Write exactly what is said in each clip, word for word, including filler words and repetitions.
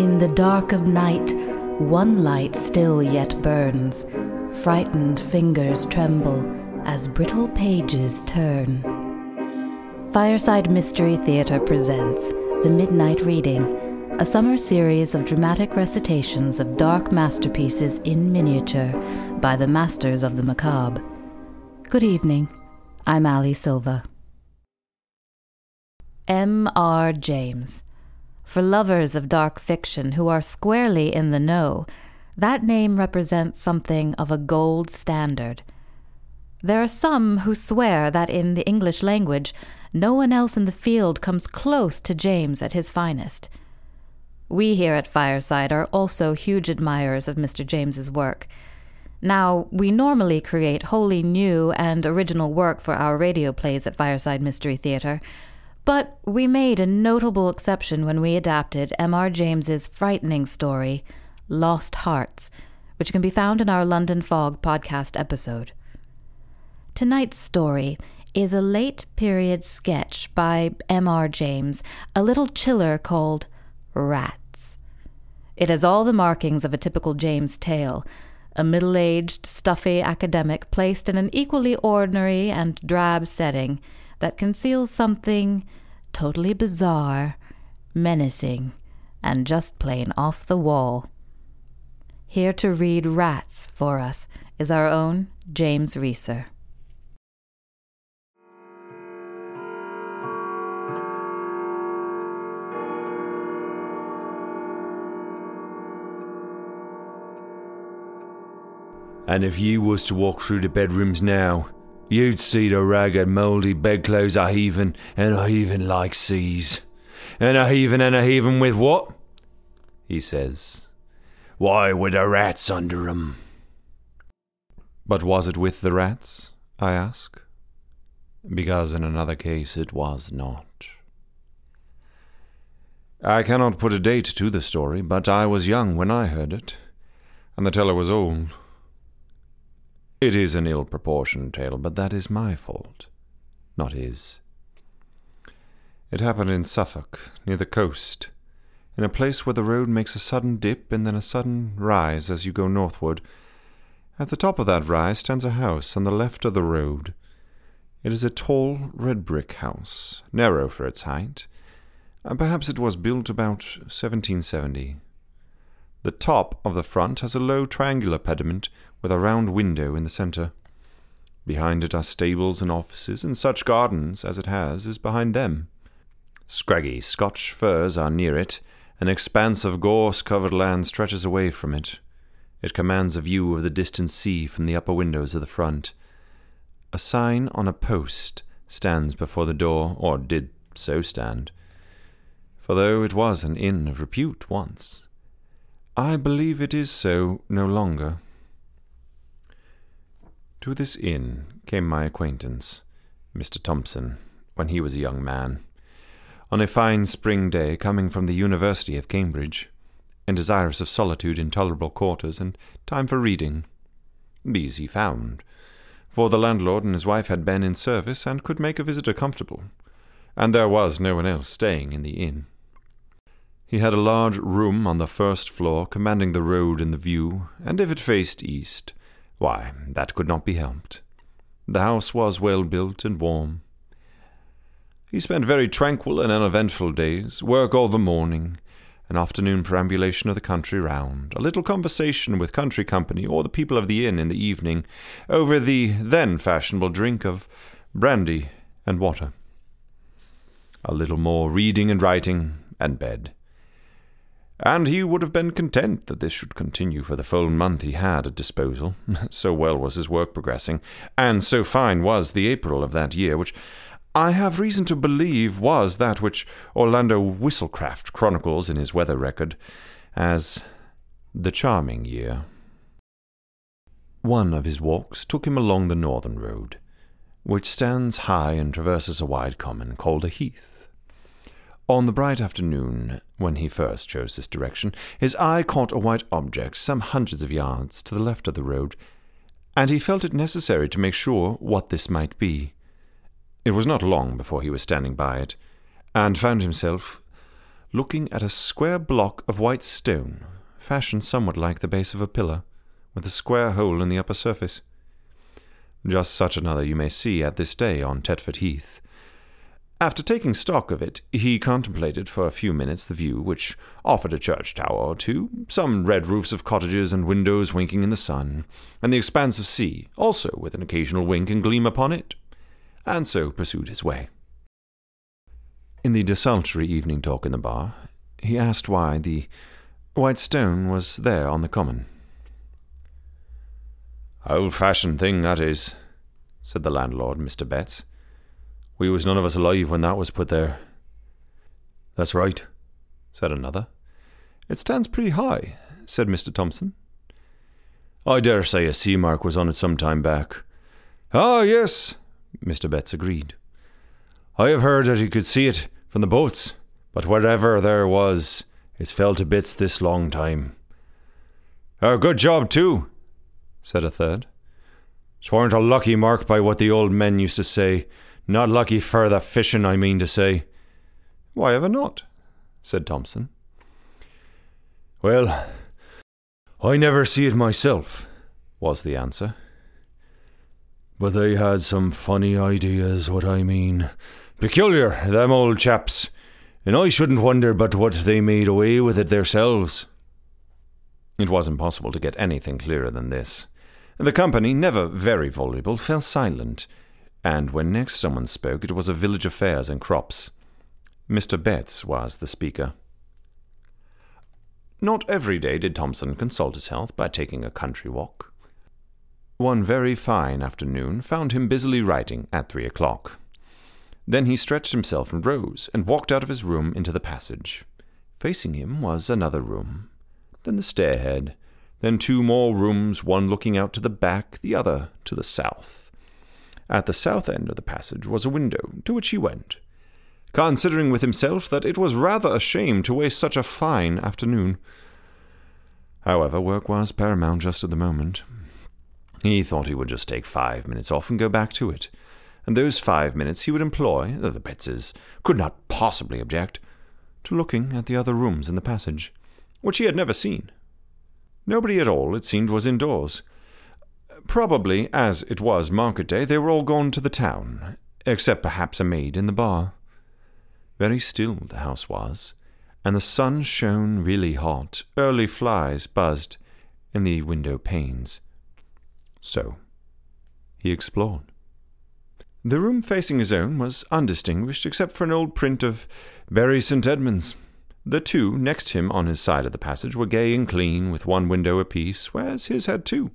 In the dark of night, one light still yet burns. Frightened fingers tremble as brittle pages turn. Fireside Mystery Theatre presents The Midnight Reading, a summer series of dramatic recitations of dark masterpieces in miniature by the masters of the macabre. Good evening. I'm Ali Silva. M R James. For lovers of dark fiction who are squarely in the know, that name represents something of a gold standard. There are some who swear that in the English language, no one else in the field comes close to James at his finest. We here at Fireside are also huge admirers of Mister James's work. Now, we normally create wholly new and original work for our radio plays at Fireside Mystery Theatre, but we made a notable exception when we adapted M R James's frightening story, Lost Hearts, which can be found in our London Fog podcast episode. Tonight's story is a late-period sketch by M R James, a little chiller called Rats. It has all the markings of a typical James tale, a middle-aged, stuffy academic placed in an equally ordinary and drab setting that conceals something totally bizarre, menacing, and just plain off the wall. Here to read Rats for us is our own James Reeser. And if you was to walk through the bedrooms now, you'd see the ragged, mouldy bedclothes a heaving and a heaving like seas. And a heaving and a heaving with what? He says. Why, with the rats under 'em. But was it with the rats? I ask. Because in another case it was not. I cannot put a date to the story, but I was young when I heard it, and the teller was old. It is an ill-proportioned tale, but that is my fault, not his. It happened in Suffolk, near the coast, in a place where the road makes a sudden dip and then a sudden rise as you go northward. At the top of that rise stands a house on the left of the road. It is a tall red-brick house, narrow for its height, and perhaps it was built about seventeen seventy. The top of the front has a low triangular pediment with a round window in the centre. Behind it are stables and offices, and such gardens as it has is behind them. Scraggy Scotch firs are near it. An expanse of gorse-covered land stretches away from it. It commands a view of the distant sea from the upper windows of the front. A sign on a post stands before the door, or did so stand, for though it was an inn of repute once, I believe it is so no longer. To this inn came my acquaintance, Mister Thompson, when he was a young man, on a fine spring day coming from the University of Cambridge, and desirous of solitude in tolerable quarters and time for reading. These he found, for the landlord and his wife had been in service and could make a visitor comfortable, and there was no one else staying in the inn. He had a large room on the first floor commanding the road and the view, and if it faced east, why, that could not be helped. The house was well built and warm. He spent very tranquil and uneventful days, work all the morning, an afternoon perambulation of the country round, a little conversation with country company or the people of the inn in the evening, over the then fashionable drink of brandy and water. A little more reading and writing, and bed. And he would have been content that this should continue for the full month he had at disposal, so well was his work progressing, and so fine was the April of that year, which I have reason to believe was that which Orlando Whistlecraft chronicles in his weather record as the charming year. One of his walks took him along the northern road, which stands high and traverses a wide common called a heath. On the bright afternoon, when he first chose this direction, his eye caught a white object some hundreds of yards to the left of the road, and he felt it necessary to make sure what this might be. It was not long before he was standing by it, and found himself looking at a square block of white stone, fashioned somewhat like the base of a pillar, with a square hole in the upper surface. Just such another you may see at this day on Tetford Heath. After taking stock of it, he contemplated for a few minutes the view, which offered a church tower or two, some red roofs of cottages and windows winking in the sun, and the expanse of sea, also with an occasional wink and gleam upon it, and so pursued his way. In the desultory evening talk in the bar, he asked why the white stone was there on the common. "Old-fashioned thing, that is," said the landlord, Mister Betts. "We was none of us alive when that was put there." "That's right," said another. "It stands pretty high," said Mister Thompson. "I dare say a sea mark was on it some time back." "Ah, yes," Mister Betts agreed. "I have heard that you could see it from the boats, but wherever there was, it's fell to bits this long time." "A good job, too," said a third. "'Twarn't a lucky mark by what the old men used to say. Not lucky for the fishing, I mean to say." "Why ever not?" said Thompson. "Well, I never see it myself," was the answer. "But they had some funny ideas, what I mean. Peculiar, them old chaps, and I shouldn't wonder but what they made away with it theirselves." It was impossible to get anything clearer than this. The company, never very voluble, fell silent, and when next someone spoke it was of village affairs and crops. Mister Betts was the speaker. Not every day did Thompson consult his health by taking a country walk. One very fine afternoon found him busily writing at three o'clock. Then he stretched himself and rose, and walked out of his room into the passage. Facing him was another room, then the stairhead, then two more rooms, one looking out to the back, the other to the south. At the south end of the passage was a window, to which he went, considering with himself that it was rather a shame to waste such a fine afternoon. However, work was paramount just at the moment. He thought he would just take five minutes off and go back to it, and those five minutes he would employ, though the Bettses could not possibly object, to looking at the other rooms in the passage, which he had never seen. Nobody at all, it seemed, was indoors. Probably, as it was market day, they were all gone to the town, except perhaps a maid in the bar. Very still the house was, and the sun shone really hot. Early flies buzzed in the window panes. So he explored. The room facing his own was undistinguished except for an old print of Bury Saint Edmunds. The two next him on his side of the passage were gay and clean, with one window apiece, whereas his had two.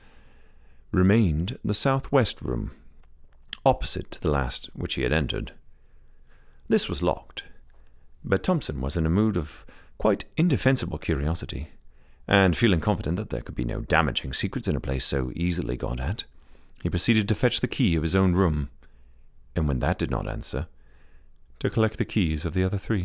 Remained the southwest room, opposite to the last which he had entered. This was locked, but Thompson was in a mood of quite indefensible curiosity, and feeling confident that there could be no damaging secrets in a place so easily got at, he proceeded to fetch the key of his own room, and when that did not answer, to collect the keys of the other three.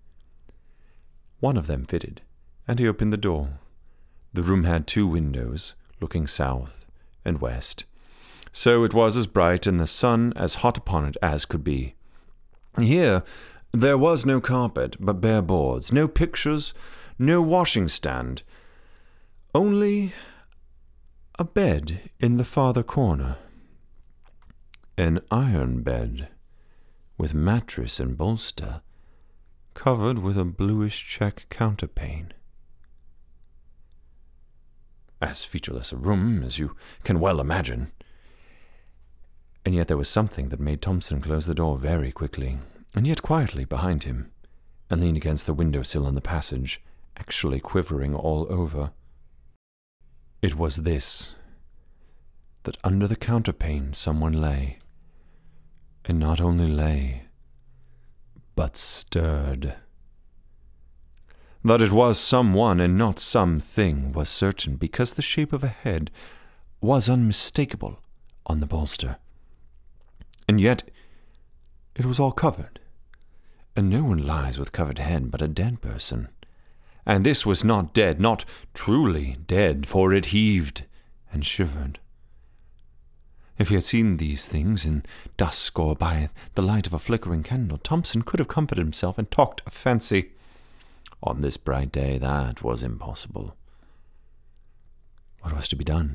One of them fitted, and he opened the door. The room had two windows, looking south and west, so it was as bright and the sun as hot upon it as could be. Here there was no carpet, but bare boards, no pictures, no washing stand, only a bed in the farther corner. An iron bed, with mattress and bolster, covered with a bluish check counterpane. As featureless a room as you can well imagine. And yet there was something that made Thompson close the door very quickly, and yet quietly behind him, and lean against the window-sill in the passage, actually quivering all over. It was this, that under the counterpane someone lay, and not only lay, but stirred. That it was someone and not something was certain, because the shape of a head was unmistakable on the bolster. And yet it was all covered, and no one lies with covered head but a dead person. And this was not dead, not truly dead, for it heaved and shivered. If he had seen these things in dusk or by the light of a flickering candle, Thompson could have comforted himself and talked of fancy. On this bright day, that was impossible. What was to be done?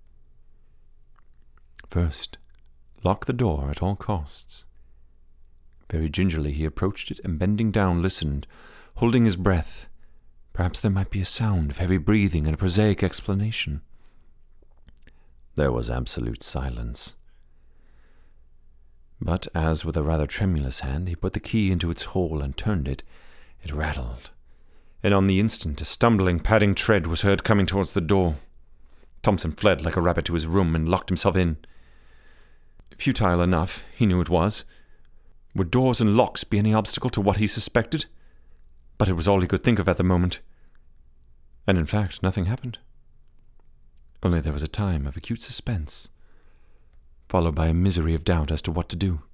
First, lock the door at all costs. Very gingerly he approached it, and bending down listened, holding his breath. Perhaps there might be a sound of heavy breathing and a prosaic explanation. There was absolute silence. But as with a rather tremulous hand he put the key into its hole and turned it, it rattled, and on the instant a stumbling, padding tread was heard coming towards the door. Thompson fled like a rabbit to his room and locked himself in. Futile enough, he knew it was. Would doors and locks be any obstacle to what he suspected? But it was all he could think of at the moment. And in fact, nothing happened. Only there was a time of acute suspense, followed by a misery of doubt as to what to do.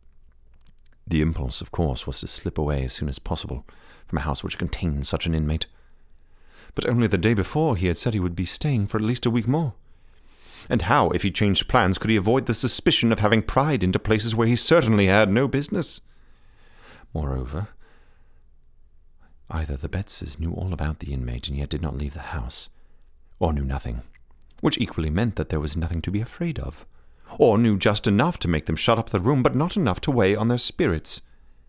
The impulse, of course, was to slip away as soon as possible from a house which contained such an inmate. But only the day before he had said he would be staying for at least a week more. And how, if he changed plans, could he avoid the suspicion of having pried into places where he certainly had no business? Moreover, either the Bettses knew all about the inmate and yet did not leave the house, or knew nothing, which equally meant that there was nothing to be afraid of, or knew just enough to make them shut up the room, but not enough to weigh on their spirits.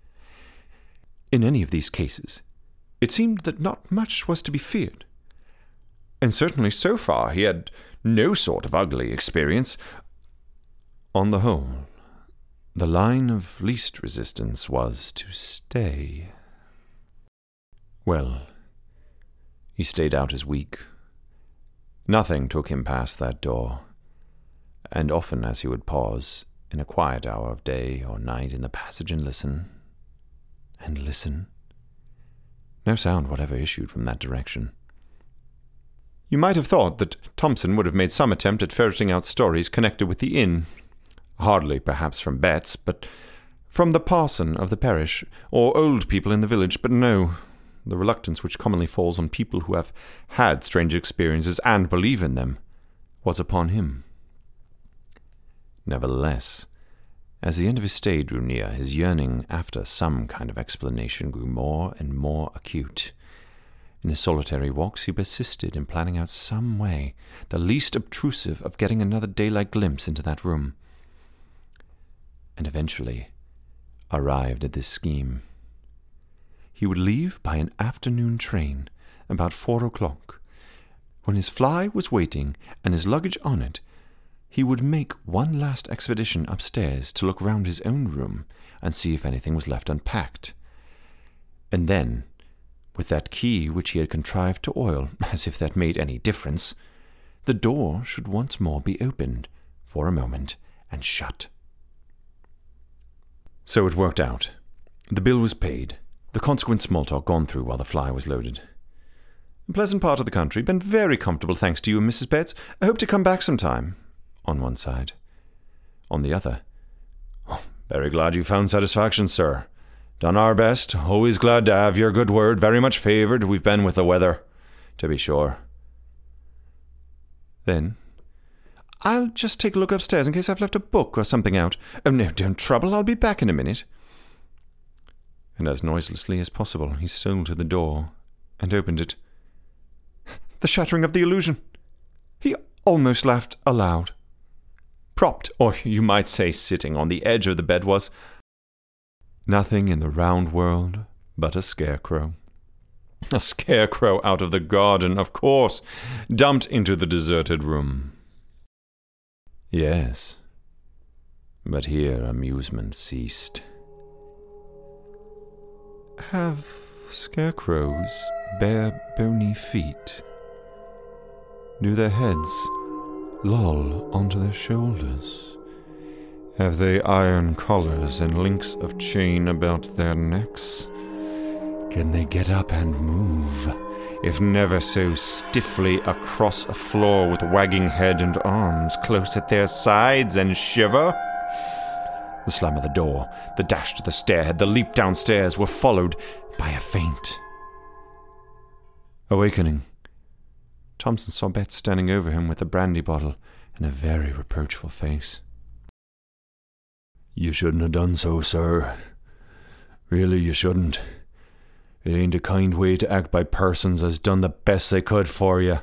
In any of these cases, it seemed that not much was to be feared, and certainly so far he had no sort of ugly experience. On the whole, the line of least resistance was to stay. Well, he stayed out his week. Nothing took him past that door, and often as he would pause in a quiet hour of day or night in the passage and listen, and listen, no sound whatever issued from that direction. You might have thought that Thompson would have made some attempt at ferreting out stories connected with the inn, hardly perhaps from Betts, but from the parson of the parish, or old people in the village, but no. The reluctance which commonly falls on people who have had strange experiences and believe in them was upon him. Nevertheless, as the end of his stay drew near, his yearning after some kind of explanation grew more and more acute. In his solitary walks he persisted in planning out some way, the least obtrusive, of getting another daylight glimpse into that room, and eventually arrived at this scheme. He would leave by an afternoon train about four o'clock. When his fly was waiting and his luggage on it, he would make one last expedition upstairs to look round his own room and see if anything was left unpacked. And then, with that key which he had contrived to oil, as if that made any difference, the door should once more be opened, for a moment, and shut. So it worked out. The bill was paid, the consequent small talk gone through while the fly was loaded. A pleasant part of the country, been very comfortable thanks to you, Missus Betts. I hope to come back sometime, on one side. On the other, oh, very glad you found satisfaction, sir. Done our best, always glad to have your good word, very much favoured we've been with the weather, to be sure. Then, I'll just take a look upstairs in case I've left a book or something out. Oh, no, don't trouble, I'll be back in a minute. And as noiselessly as possible he stole to the door and opened it. The shattering of the illusion! He almost laughed aloud. Propped, or you might say sitting on the edge of the bed was nothing in the round world but a scarecrow. A scarecrow out of the garden, of course, dumped into the deserted room. Yes, but here amusement ceased. Have scarecrows bare bony feet? Do their heads loll onto their shoulders? Have they iron collars and links of chain about their necks? Can they get up and move, if never so stiffly, across a floor with wagging head and arms close at their sides, and shiver? The slam of the door, the dash to the stairhead, the leap downstairs were followed by a faint. Awakening, Thompson saw Betts standing over him with a brandy bottle and a very reproachful face. You shouldn't have done so, sir. Really, you shouldn't. It ain't a kind way to act by persons as done the best they could for you.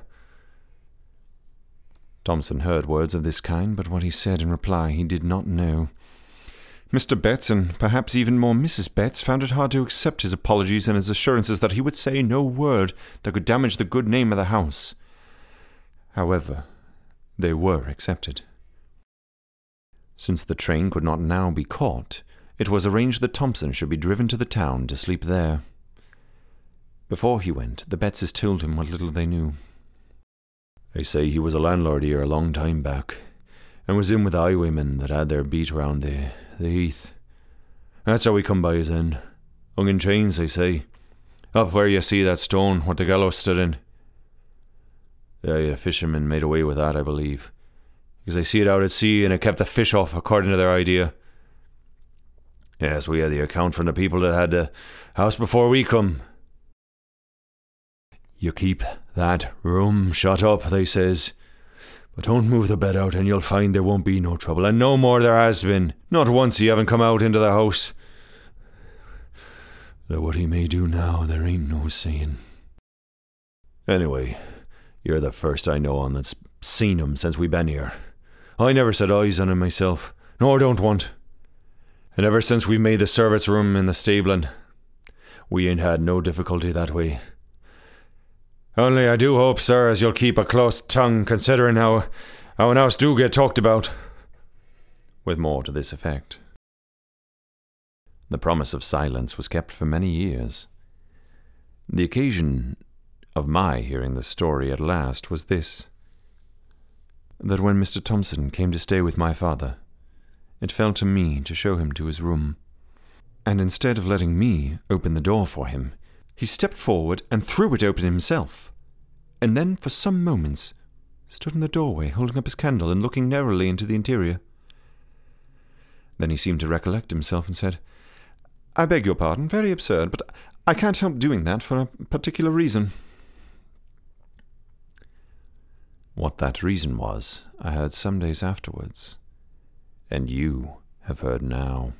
Thompson heard words of this kind, but what he said in reply he did not know. Mister Betts, and perhaps even more Missus Betts, found it hard to accept his apologies and his assurances that he would say no word that could damage the good name of the house. However, they were accepted. Since the train could not now be caught, it was arranged that Thompson should be driven to the town to sleep there. Before he went, the Bettses told him what little they knew. They say he was a landlord here a long time back, and was in with the highwaymen that had their beat round the, the heath. That's how he come by his end. Hung in chains, they say. Up where you see that stone, what the gallows stood in. Yeah, yeah, fishermen made away with that, I believe, because they see it out at sea and it kept the fish off, according to their idea. Yes, we had the account from the people that had the house before we come. You keep that room shut up, they says, but don't move the bed out and you'll find there won't be no trouble, and no more there has been. Not once you haven't come out into the house. Though what he may do now, there ain't no saying. Anyway, you're the first I know on that's seen him since we been here. I never set eyes on him myself, nor don't want. And ever since we made the servants' room in the stabling, we ain't had no difficulty that way. Only I do hope, sir, as you'll keep a close tongue, considering how, how an house do get talked about. With more to this effect. The promise of silence was kept for many years. The occasion of my hearing the story at last was this: that when Mister Thompson came to stay with my father, it fell to me to show him to his room, and instead of letting me open the door for him, he stepped forward and threw it open himself, and then for some moments stood in the doorway holding up his candle and looking narrowly into the interior. Then he seemed to recollect himself and said, "I beg your pardon, very absurd, but I can't help doing that for a particular reason." What that reason was, I heard some days afterwards, and you have heard now.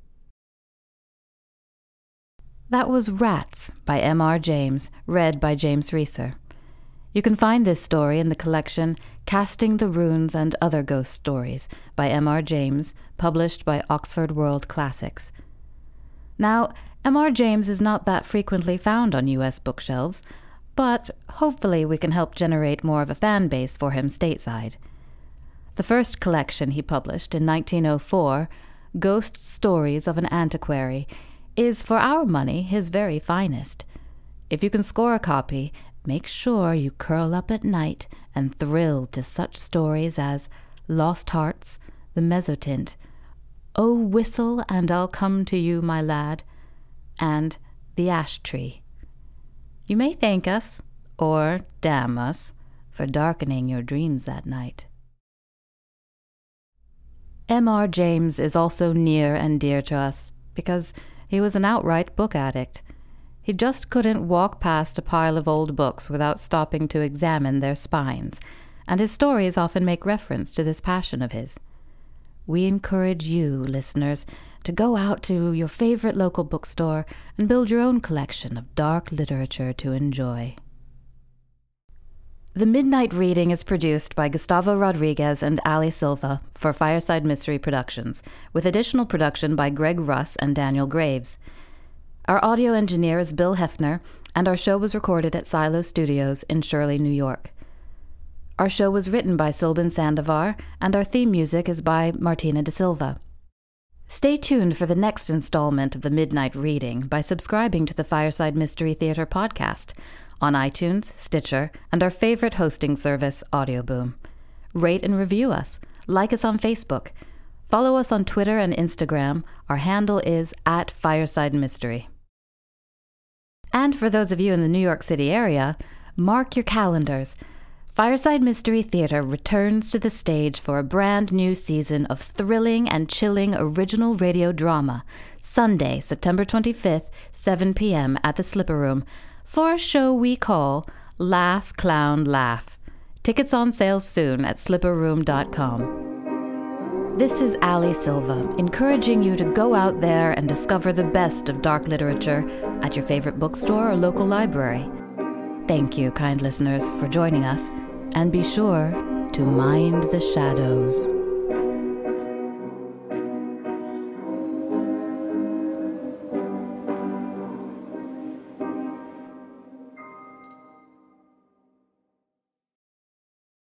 That was Rats by M R James, read by James Reeser. You can find this story in the collection Casting the Runes and Other Ghost Stories by M R James, published by Oxford World Classics. Now, M R James is not that frequently found on U S bookshelves, but hopefully we can help generate more of a fan base for him stateside. The first collection he published in nineteen oh four, Ghost Stories of an Antiquary, is for our money his very finest. If you can score a copy, make sure you curl up at night and thrill to such stories as Lost Hearts, The Mezzotint, Oh Whistle and I'll Come to You, My Lad, and The Ash Tree. You may thank us, or damn us, for darkening your dreams that night. M R James is also near and dear to us because he was an outright book addict. He just couldn't walk past a pile of old books without stopping to examine their spines, and his stories often make reference to this passion of his. We encourage you, listeners, to go out to your favorite local bookstore and build your own collection of dark literature to enjoy. The Midnight Reading is produced by Gustavo Rodriguez and Ali Silva for Fireside Mystery Productions, with additional production by Greg Russ and Daniel Graves. Our audio engineer is Bill Hefner, and our show was recorded at Silo Studios in Shirley, New York. Our show was written by Silban Sandovar, and our theme music is by Martina de Silva. Stay tuned for the next installment of The Midnight Reading by subscribing to the Fireside Mystery Theater podcast on iTunes, Stitcher, and our favorite hosting service, Audioboom. Rate and review us. Like us on Facebook. Follow us on Twitter and Instagram. Our handle is at Fireside Mystery. And for those of you in the New York City area, mark your calendars. Fireside Mystery Theater returns to the stage for a brand new season of thrilling and chilling original radio drama, Sunday, September twenty-fifth, seven p.m. at the Slipper Room, for a show we call Laugh, Clown, Laugh. Tickets on sale soon at slipper room dot com. This is Ali Silva, encouraging you to go out there and discover the best of dark literature at your favorite bookstore or local library. Thank you, kind listeners, for joining us, and be sure to mind the shadows.